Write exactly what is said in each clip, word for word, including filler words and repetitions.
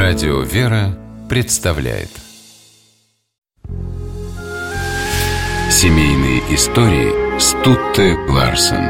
Радио «Вера» представляет Семейные истории Стутте Ларсен.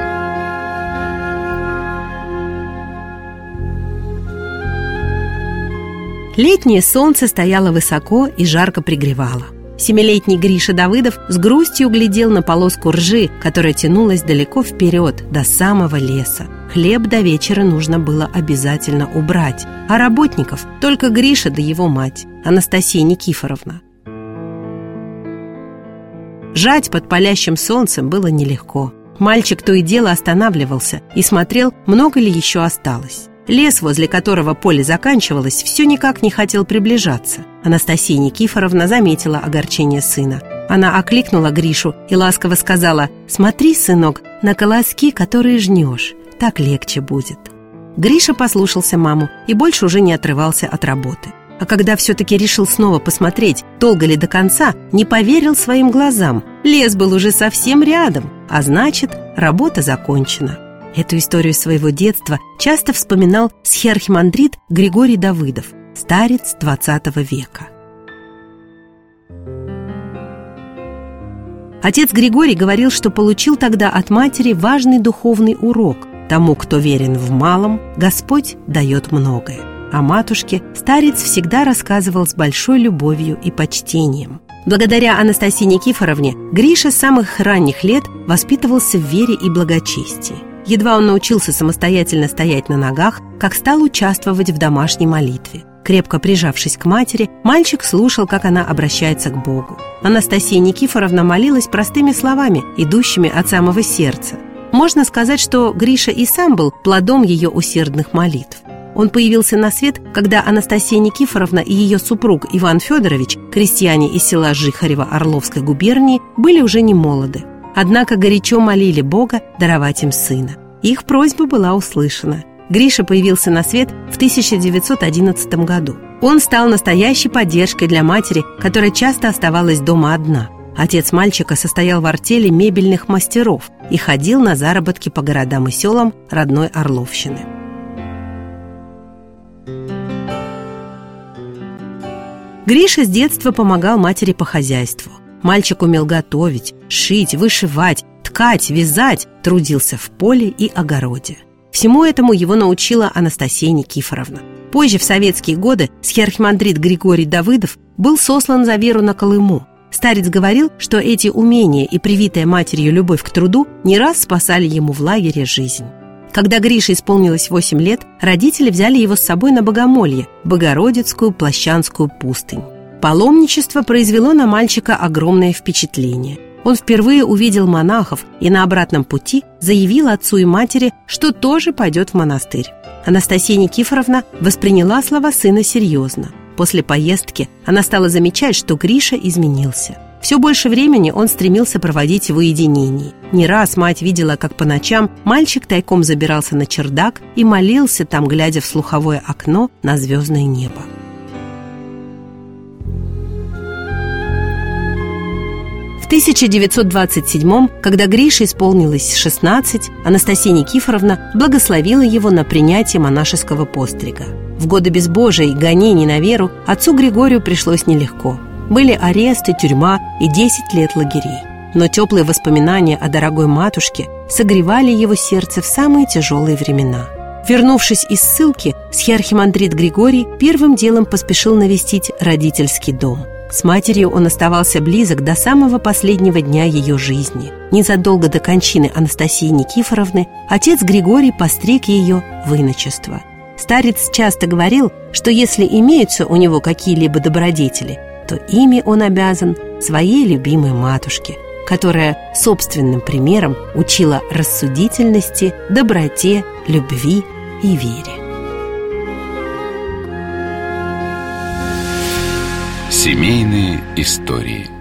Летнее солнце стояло высоко и жарко пригревало. Семилетний Гриша Давыдов с грустью глядел на полоску ржи, которая тянулась далеко вперед, до самого леса. Хлеб до вечера нужно было обязательно убрать, а работников только Гриша да его мать, Анастасия Никифоровна. Жать под палящим солнцем было нелегко. Мальчик то и дело останавливался и смотрел, много ли еще осталось. Лес, возле которого поле заканчивалось, все никак не хотел приближаться. Анастасия Никифоровна заметила огорчение сына. Она окликнула Гришу и ласково сказала: «Смотри, сынок, на колоски, которые жнешь, так легче будет». Гриша послушался маму и больше уже не отрывался от работы. А когда все-таки решил снова посмотреть, долго ли до конца, не поверил своим глазам. Лес был уже совсем рядом, а значит, работа закончена. Эту историю своего детства часто вспоминал схиархимандрит Григорий Давыдов, старец двадцатого века. Отец Григорий говорил, что получил тогда от матери важный духовный урок: тому, кто верен в малом, Господь дает многое. О матушке старец всегда рассказывал с большой любовью и почтением. Благодаря Анастасии Никифоровне Гриша с самых ранних лет воспитывался в вере и благочестии. Едва он научился самостоятельно стоять на ногах, как стал участвовать в домашней молитве. Крепко прижавшись к матери, мальчик слушал, как она обращается к Богу. Анастасия Никифоровна молилась простыми словами, идущими от самого сердца. Можно сказать, что Гриша и сам был плодом ее усердных молитв. Он появился на свет, когда Анастасия Никифоровна и ее супруг Иван Федорович, крестьяне из села Жихарево Орловской губернии, были уже не молоды. Однако горячо молили Бога даровать им сына. Их просьба была услышана. Гриша появился на свет в тысяча девятьсот одиннадцатом году. Он стал настоящей поддержкой для матери, которая часто оставалась дома одна. Отец мальчика состоял в артели мебельных мастеров и ходил на заработки по городам и селам родной Орловщины. Гриша с детства помогал матери по хозяйству. Мальчик умел готовить, шить, вышивать, ткать, вязать, трудился в поле и огороде. Всему этому его научила Анастасия Никифоровна. Позже, в советские годы, схиархимандрит Григорий Давыдов был сослан за веру на Колыму. Старец говорил, что эти умения и привитая матерью любовь к труду не раз спасали ему в лагере жизнь. Когда Грише исполнилось восемь лет, родители взяли его с собой на богомолье, Богородицкую Площанскую пустынь. Паломничество произвело на мальчика огромное впечатление. Он впервые увидел монахов и на обратном пути заявил отцу и матери, что тоже пойдет в монастырь. Анастасия Никифоровна восприняла слова сына серьезно. После поездки она стала замечать, что Гриша изменился. Все больше времени он стремился проводить в уединении. Не раз мать видела, как по ночам мальчик тайком забирался на чердак и молился там, глядя в слуховое окно на звездное небо. В тысяча девятьсот двадцать седьмом, когда Грише исполнилось шестнадцать, Анастасия Никифоровна благословила его на принятие монашеского пострига. В годы безбожия и гонений на веру отцу Григорию пришлось нелегко. Были аресты, тюрьма и десять лет лагерей. Но теплые воспоминания о дорогой матушке согревали его сердце в самые тяжелые времена. Вернувшись из ссылки, схиархимандрит Григорий первым делом поспешил навестить родительский дом. С матерью он оставался близок до самого последнего дня ее жизни. Незадолго до кончины Анастасии Никифоровны отец Григорий постриг ее в иночество. Старец часто говорил, что если имеются у него какие-либо добродетели, то ими он обязан своей любимой матушке, которая собственным примером учила рассудительности, доброте, любви и вере. Семейные истории.